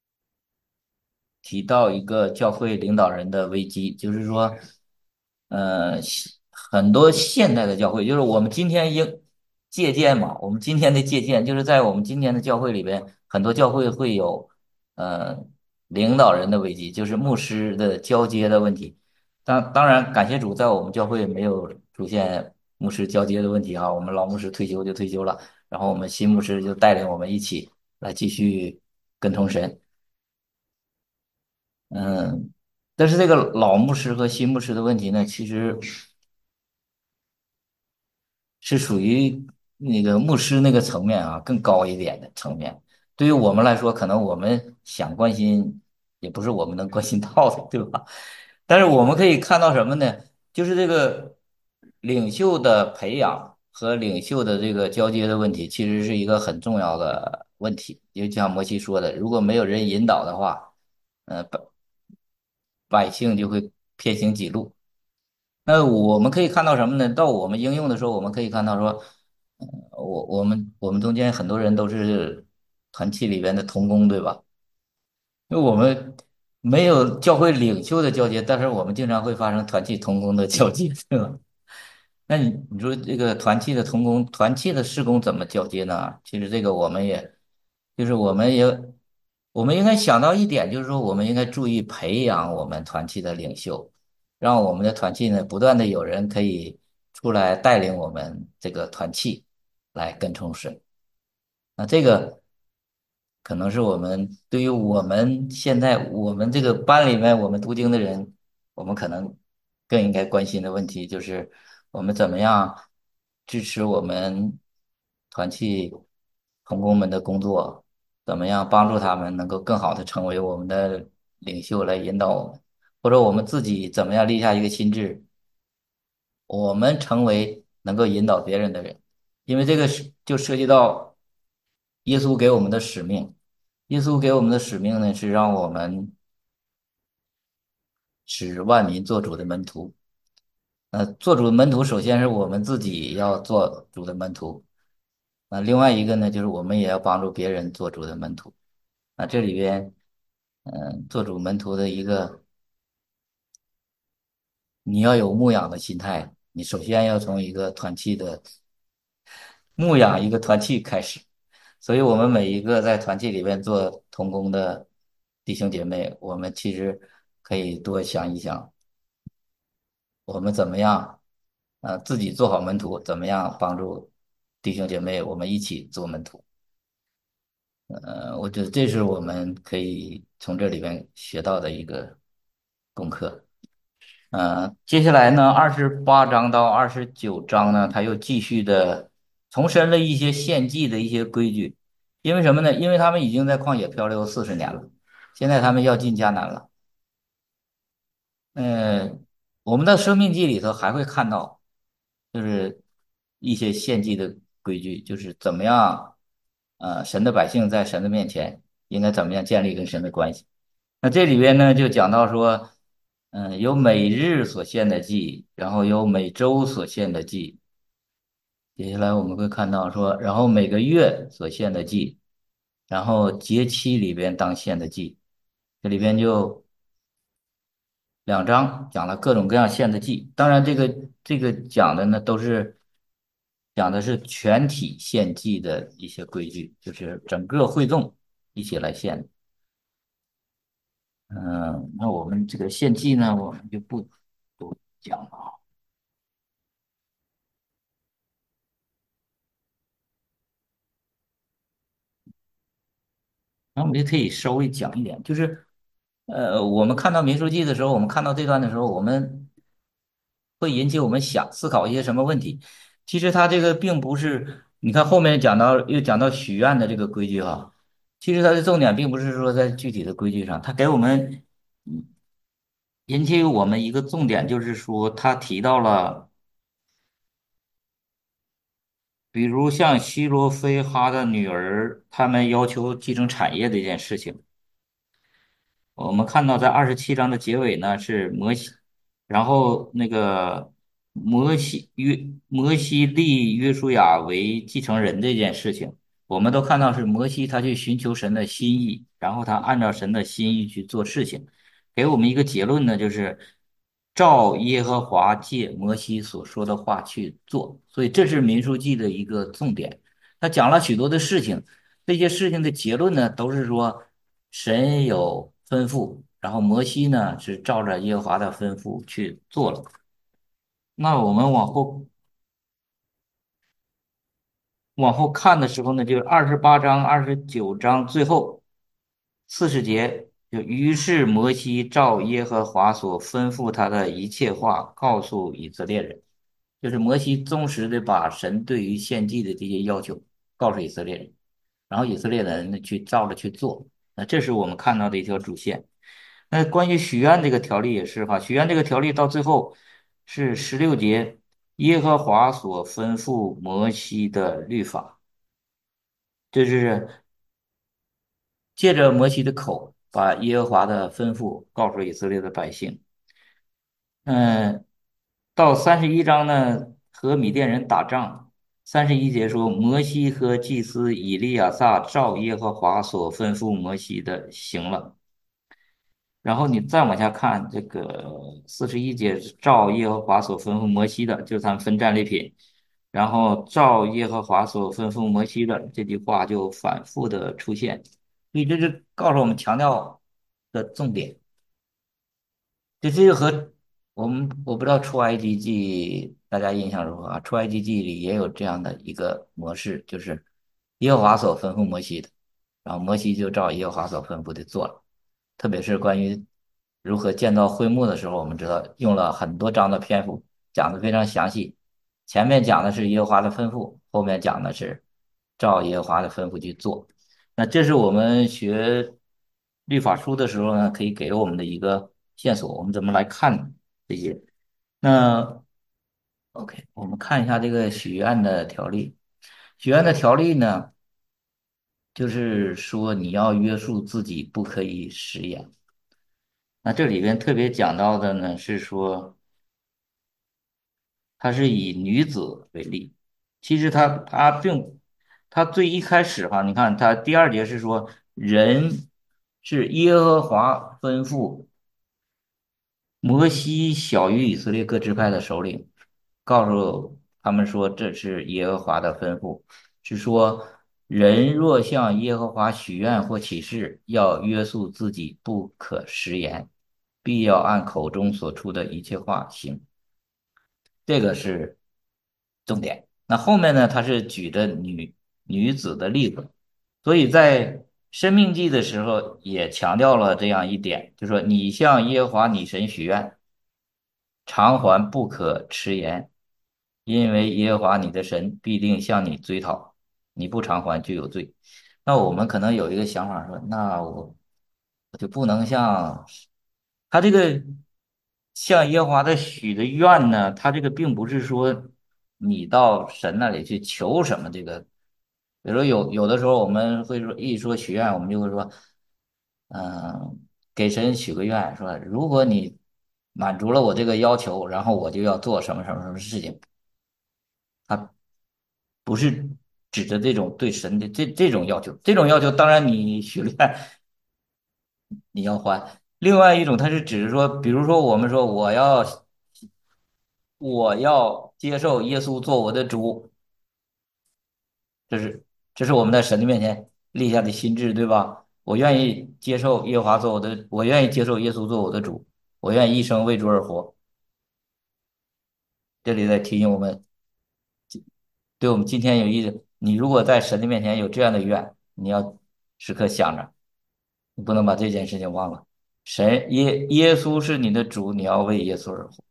提到一个教会领导人的危机，就是说，呃，西很多现代的教会，就是我们今天应借鉴嘛，我们今天的借鉴就是在我们今天的教会里边，很多教会会有呃领导人的危机，就是牧师的交接的问题。当当然，感谢主，在我们教会没有出现牧师交接的问题啊，我们老牧师退休就退休了，然后我们新牧师就带领我们一起来继续跟从神。嗯，但是这个老牧师和新牧师的问题呢，其实是属于那个牧师那个层面啊，更高一点的层面。对于我们来说，可能我们想关心，也不是我们能关心到的，对吧？但是我们可以看到什么呢？就是这个领袖的培养和领袖的这个交接的问题，其实是一个很重要的问题。就像摩西说的，如果没有人引导的话，呃，百百姓就会偏行己路。那我们可以看到什么呢？到我们应用的时候，我们可以看到说，呃我我们我们中间很多人都是团契里边的同工，对吧？因为我们没有教会领袖的交接，但是我们经常会发生团契同工的交接，对吧？那你你说这个团契的同工、团契的事工怎么交接呢？其实这个我们也，就是我们也，我们应该想到一点，就是说我们应该注意培养我们团契的领袖，让我们的团契呢不断的有人可以出来带领我们这个团契来跟从神。那这个可能是我们对于我们现在我们这个班里面我们读经的人，我们可能更应该关心的问题，就是我们怎么样支持我们团契同工们的工作，怎么样帮助他们能够更好的成为我们的领袖来引导我们，或者我们自己怎么样立下一个心志，我们成为能够引导别人的人。因为这个是就涉及到耶稣给我们的使命。耶稣给我们的使命呢，是让我们使万民做主的门徒。呃，做主的门徒，首先是我们自己要做主的门徒。 那另外一个呢，就是我们也要帮助别人做主的门徒。那这里边，嗯，做主门徒的一个，你要有牧养的心态，你首先要从一个团契的牧养一个团契开始。所以，我们每一个在团契里面做同工的弟兄姐妹，我们其实可以多想一想，我们怎么样，呃，自己做好门徒，怎么样帮助弟兄姐妹，我们一起做门徒。呃，我觉得这是我们可以从这里边学到的一个功课。呃，接下来呢，二十八章到二十九章呢，他又继续的重申了一些献祭的一些规矩。因为什么呢？因为他们已经在旷野漂流四十年了，现在他们要进迦南了。嗯，我们的生命记里头还会看到，就是一些献祭的规矩，就是怎么样，呃，神的百姓在神的面前应该怎么样建立跟神的关系。那这里边呢，就讲到说，嗯，有每日所献的祭，然后有每周所献的祭。接下来我们会看到说，然后每个月所献的祭，然后节期里边当献的祭。这里边就两章讲了各种各样献的祭。当然，这个这个讲的呢，都是讲的是全体献祭的一些规矩，就是整个会众一起来献。嗯，那我们这个献祭呢，我们就不多讲了啊。然后我们就可以稍微讲一点，就是呃，我们看到民数记的时候，我们看到这段的时候，我们会引起我们想思考一些什么问题。其实它这个并不是，你看后面讲到又讲到许愿的这个规矩哈，其实它的重点并不是说在具体的规矩上，它给我们嗯引起我们一个重点，就是说他提到了，比如像希罗非哈的女儿，他们要求继承产业这件事情。我们看到在二十七章的结尾呢是摩西，然后那个摩西约摩西立约书亚为继承人这件事情，我们都看到是摩西他去寻求神的心意，然后他按照神的心意去做事情，给我们一个结论呢，就是照耶和华借摩西所说的话去做，所以这是民数记的一个重点。他讲了许多的事情。这些事情的结论呢，都是说神有吩咐，然后摩西呢是照着耶和华的吩咐去做了。那我们往后往后看的时候呢，就是二十八章、二十九章最后四十节，就于是摩西照耶和华所吩咐他的一切话告诉以色列人，就是摩西忠实的把神对于献祭的这些要求告诉以色列人。然后以色列人呢去照着去做，那这是我们看到的一条主线。那关于许愿这个条例也是哈，许愿这个条例到最后是十六节，耶和华所吩咐摩西的律法，这是借着摩西的口把耶和华的吩咐告诉以色列的百姓。嗯，到三十一章呢，和米甸人打仗。三十一节说，摩西和祭司以利亚撒照耶和华所吩咐摩西的行了。然后你再往下看，这个四十一节照耶和华所吩咐摩西的，就是他们分战利品。然后照耶和华所吩咐摩西的这句话就反复的出现，所以这就告诉我们强调的重点。这这个和我们我不知道出埃及记大家印象如何啊？出埃及记里也有这样的一个模式，就是耶和华所吩咐摩西的，然后摩西就照耶和华所吩咐的做了。特别是关于如何建造会幕的时候，我们知道用了很多章的篇幅，讲的非常详细。前面讲的是耶和华的吩咐，后面讲的是照耶和华的吩咐去做。那这是我们学律法书的时候呢，可以给我们的一个线索，我们怎么来看这些？那 OK，我们看一下这个许愿的条例。许愿的条例呢，就是说你要约束自己，不可以食言。那这里边特别讲到的呢，是说它是以女子为例，其实它它并他最一开始哈，你看他第二节是说人是耶和华吩咐摩西小于以色列各支派的首领，告诉他们说这是耶和华的吩咐，是说人若向耶和华许愿或起誓，要约束自己，不可食言，必要按口中所出的一切话行。这个是重点。那后面呢，他是举着女女子的例子，所以在生命记的时候也强调了这样一点，就说你向耶和华你神许愿，偿还不可迟延，因为耶和华你的神必定向你追讨，你不偿还就有罪。那我们可能有一个想法说，那我我就不能像他这个向耶和华的许的愿呢？他这个并不是说你到神那里去求什么这个，比如说有有的时候我们会说一说许愿，我们就会说，嗯、给神许个愿，说如果你满足了我这个要求，然后我就要做什么什么什么事情。他不是指着这种对神的这这种要求，这种要求当然你许了愿你要还。另外一种，它是指着说，比如说我们说我要我要接受耶稣做我的主，这是这是我们在神的面前立下的心志，对吧？我愿意接受耶和华做我的，我愿意接受耶稣做我的主，我愿意一生为主而活。这里在提醒我们，对我们今天有意思。你如果在神的面前有这样的愿，你要时刻想着，你不能把这件事情忘了。神耶耶稣是你的主，你要为耶稣而活。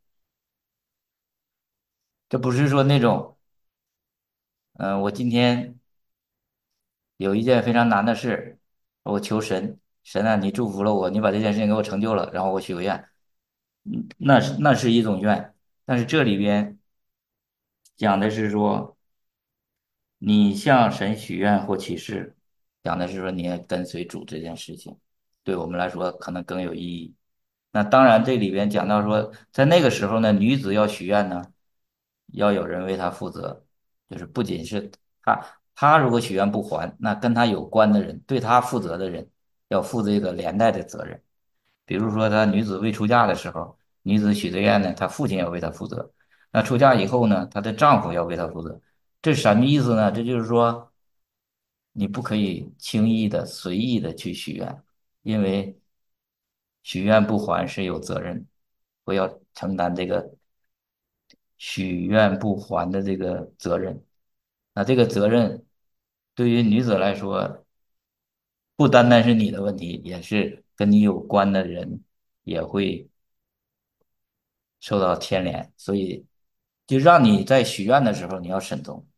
这不是说那种，嗯、我今天有一件非常难的事，我求神，神啊，你祝福了我，你把这件事情给我成就了，然后我许个愿，嗯，那是那是一种愿，但是这里边讲的是说。你向神许愿或起誓，讲的是说你要跟随主这件事情，对我们来说可能更有意义。那当然，这里边讲到说，在那个时候呢，女子要许愿呢，要有人为她负责，就是不仅是她，她如果许愿不还，那跟她有关的人，对她负责的人，要负这个连带的责任。比如说，她女子未出嫁的时候，女子许的愿呢，她父亲要为她负责。那出嫁以后呢，她的丈夫要为她负责。这什么意思呢？这就是说，你不可以轻易的、随意的去许愿，因为许愿不还是有责任，我要承担这个许愿不还的这个责任。那这个责任对于女子来说，不单单是你的问题，也是跟你有关的人也会受到牵连，所以就让你在许愿的时候你要慎重，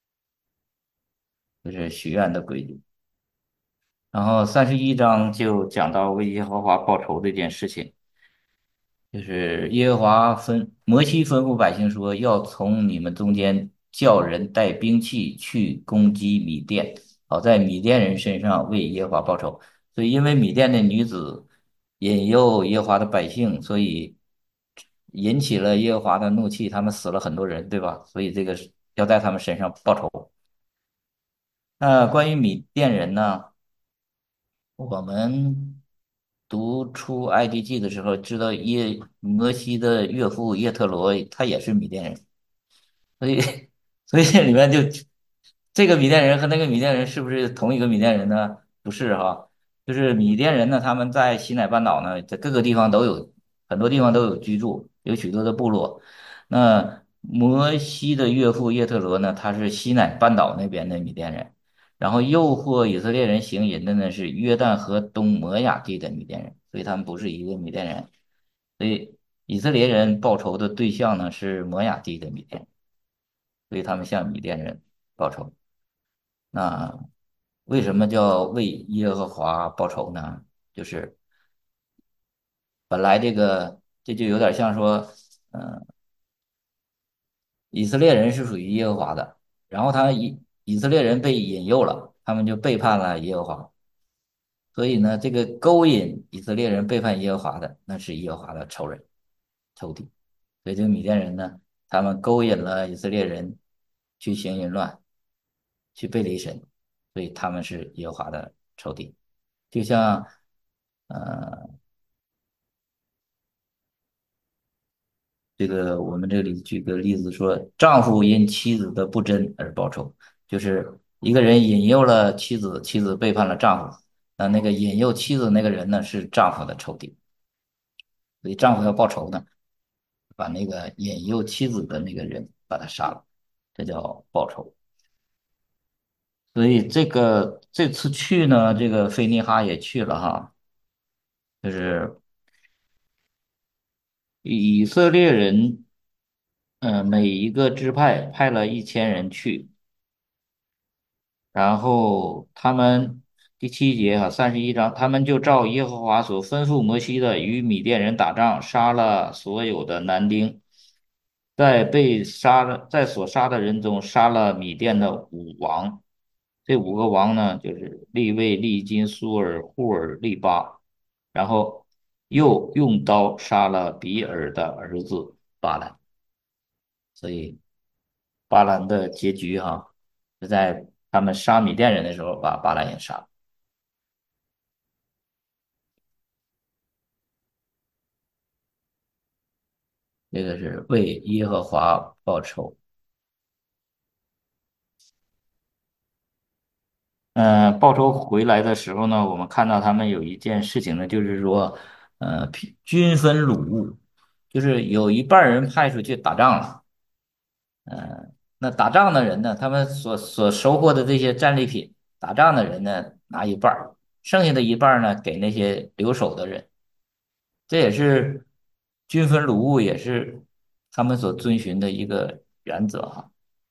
就是许愿的规矩。然后三十一章就讲到为耶和华报仇这件事情，就是耶和华吩摩西吩咐百姓说，要从你们中间叫人带兵器去攻击米甸，好在米甸人身上为耶和华报仇。所以因为米甸的女子引诱耶和华的百姓，所以引起了耶和华的怒气，他们死了很多人，对吧？所以这个是要在他们身上报仇。那关于米甸人呢？我们读出埃及记的时候，知道耶摩西的岳父叶特罗，他也是米甸人，所以所以这里面就这个米甸人和那个米甸人是不是同一个米甸人呢？不是哈，就是米甸人呢，他们在西乃半岛呢，在各个地方都有，很多地方都有居住，有许多的部落。那摩西的岳父叶特罗呢，他是西乃半岛那边的米甸人。然后诱惑以色列人行淫的呢是约旦河东摩亚地的米甸人，所以他们不是一个米甸人。所以以色列人报仇的对象呢是摩亚地的米甸人，所以他们向米甸人报仇。那为什么叫为耶和华报仇呢？就是本来这个这就有点像说，嗯、以色列人是属于耶和华的，然后他以以色列人被引诱了，他们就背叛了耶和华。所以呢，这个勾引以色列人背叛耶和华的，那是耶和华的仇人、仇敌。所以这个米甸人呢，他们勾引了以色列人去行淫乱， 去背离神，所以他们是耶和华的仇敌。就像呃这个我们这里举个例子说，丈夫因妻子的不贞而报仇，就是一个人引诱了妻子，妻子背叛了丈夫，那那个引诱妻子那个人呢是丈夫的仇敌，所以丈夫要报仇呢，把那个引诱妻子的那个人把他杀了，这叫报仇。所以这个这次去呢，这个菲尼哈也去了哈，就是以色列人，呃，每一个支派派了一千人去，然后他们第七节哈，三十一章，他们就照耶和华所吩咐摩西的，与米甸人打仗，杀了所有的男丁，在被杀的在所杀的人中杀了米甸的五王。这五个王呢，就是利位、利金、苏尔、户尔、利巴，然后又用刀杀了比尔的儿子巴兰。所以巴兰的结局哈，是在他们杀米甸人的时候把巴兰也杀了。这个是为耶和华报仇。嗯、呃报仇回来的时候呢，我们看到他们有一件事情呢，就是说，呃，平均分掳物，就是有一半儿人派出去打仗了。嗯，那打仗的人呢，他们所所收获的这些战利品，打仗的人呢拿一半儿，剩下的一半儿呢给那些留守的人。这也是均分掳物，也是他们所遵循的一个原则哈。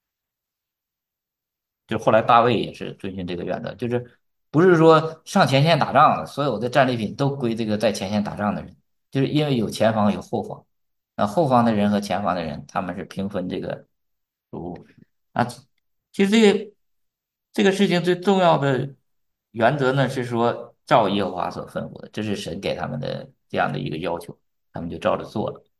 就后来大卫也是遵循这个原则，就是不是说上前线打仗，所有的战利品都归这个在前线打仗的人，就是因为有前方有后方，那后方的人和前方的人他们是平分这个掳物啊。其实这个这个事情最重要的原则呢是说照耶和华所吩咐的，这是神给他们的这样的一个要求，他们就照着做了。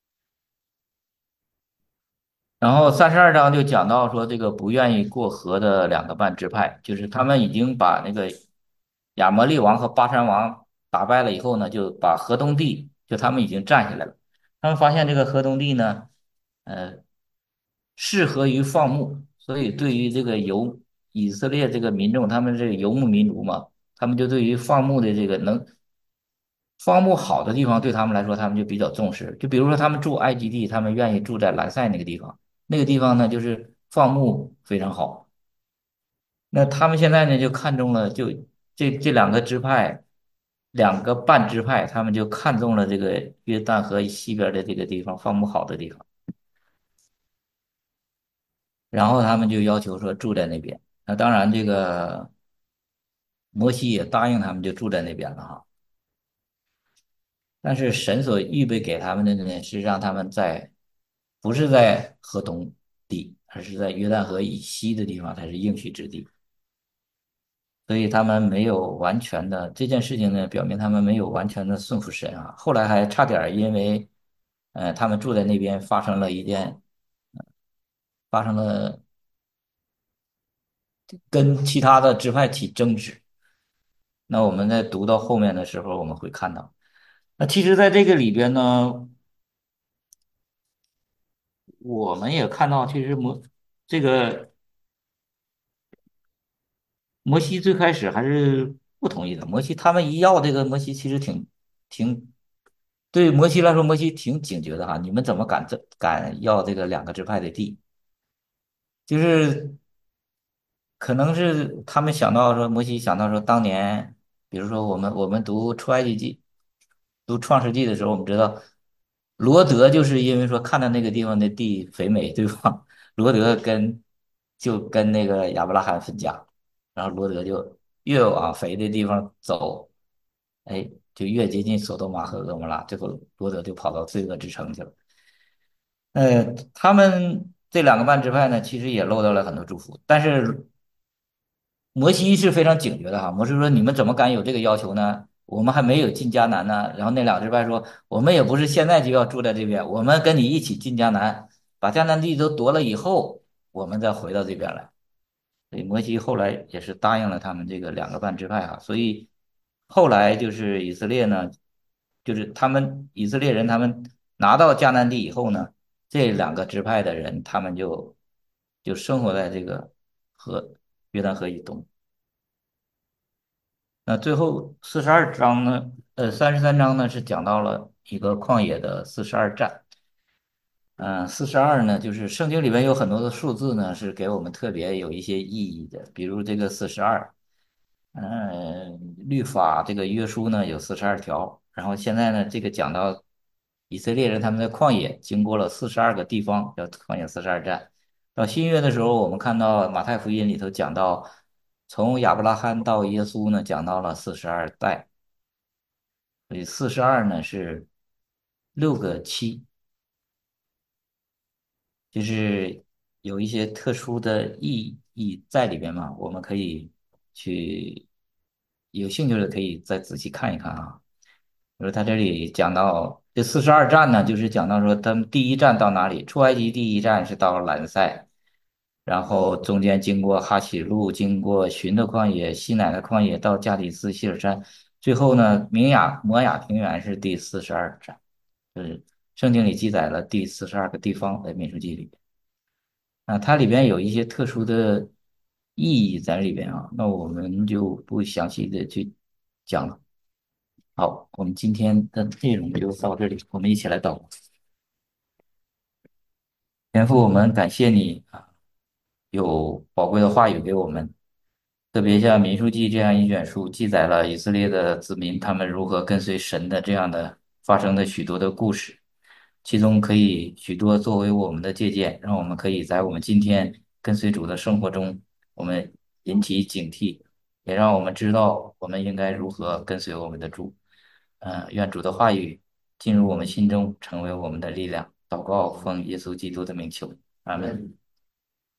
然后三十二章就讲到说，这个不愿意过河的两个半支派，就是他们已经把那个亚摩利王和巴珊王打败了以后呢，就把河东地就他们已经占下来了。他们发现这个河东地呢，呃，适合于放牧，所以对于这个游以色列这个民众，他们这个游牧民族嘛，他们就对于放牧的这个能放牧好的地方，对他们来说，他们就比较重视。就比如说，他们住埃及地，他们愿意住在兰塞那个地方。那个地方呢，就是放牧非常好。那他们现在呢，就看中了就这这两个支派，两个半支派，他们就看中了这个约旦河西边的这个地方放牧好的地方，然后他们就要求说住在那边。那当然，这个摩西也答应他们就住在那边了哈。但是神所预备给他们的呢，是让他们在不是在河东地，而是在约旦河以西的地方才是应许之地。所以他们没有完全的这件事情呢，表明他们没有完全的顺服神啊。后来还差点儿因为，呃，他们住在那边发生了一件发生了跟其他的支派起争执。那我们在读到后面的时候，我们会看到，那其实在这个里边呢，我们也看到，其实摩这个摩西最开始还是不同意的。摩西他们一要这个，摩西其实挺挺对摩西来说，摩西挺警觉的哈。你们怎么敢这敢要这个两个支派的地？就是可能是他们想到说，摩西想到说，当年比如说我们我们读出埃及记、读创世纪的时候，我们知道罗德就是因为说看到那个地方的地肥美，对吧？罗德跟就跟那个亚伯拉罕分家，然后罗德就越往肥的地方走，哎，就越接近索多玛和蛾摩拉，最后罗德就跑到罪恶之城去了。呃，他们这两个半支派呢，其实也漏到了很多祝福，但是摩西是非常警觉的哈。摩西说：“你们怎么敢有这个要求呢？我们还没有进迦南呢。”然后那两个支派说：“我们也不是现在就要住在这边，我们跟你一起进迦南，把迦南地都夺了以后，我们再回到这边来。” 所以摩西后来也是答应了他们这个两个半支派啊，所以后来就是以色列呢，就是他们以色列人他们拿到迦南地以后呢，这两个支派的人他们就就生活在这个河约旦河以东。那最后四十二章呢，呃，三十三章呢是讲到了一个旷野的四十二战。嗯，四十二呢，就是圣经里面有很多的数字呢，是给我们特别有一些意义的。比如这个四十二，嗯，律法这个约书呢有四十二条，然后现在呢，这个讲到以色列人他们在旷野经过了四十二个地方，叫旷野四十二站。到新约的时候，我们看到马太福音里头讲到，从亚伯拉罕到耶稣呢，讲到了四十二代，所以四十二呢是六个七。就是有一些特殊的意义在里边嘛，我们可以去有兴趣的可以再仔细看一看啊。比如他这里讲到这四十二站呢，就是讲到说他们第一站到哪里，出埃及第一站是到兰塞，然后中间经过哈喜路，经过寻的旷野、西乃的旷野，到加里斯希尔山，最后呢，明雅摩雅平原是第四十二站，就是圣经里记载了第四十二个地方在民数记里。啊，它里边有一些特殊的意义在里边啊，那我们就不详细的去讲了。好，我们今天的内容就到这里，我们一起来祷告。天父，我们感谢你啊，有宝贵的话语给我们，特别像《民数记》这样一卷书，记载了以色列的子民他们如何跟随神的这样的发生的许多的故事，其中可以许多作为我们的借鉴，让我们可以在我们今天跟随主的生活中，我们引起警惕，也让我们知道我们应该如何跟随我们的主。嗯、愿主的话语进入我们心中，成为我们的力量。祷告，奉耶稣基督的名求，阿门。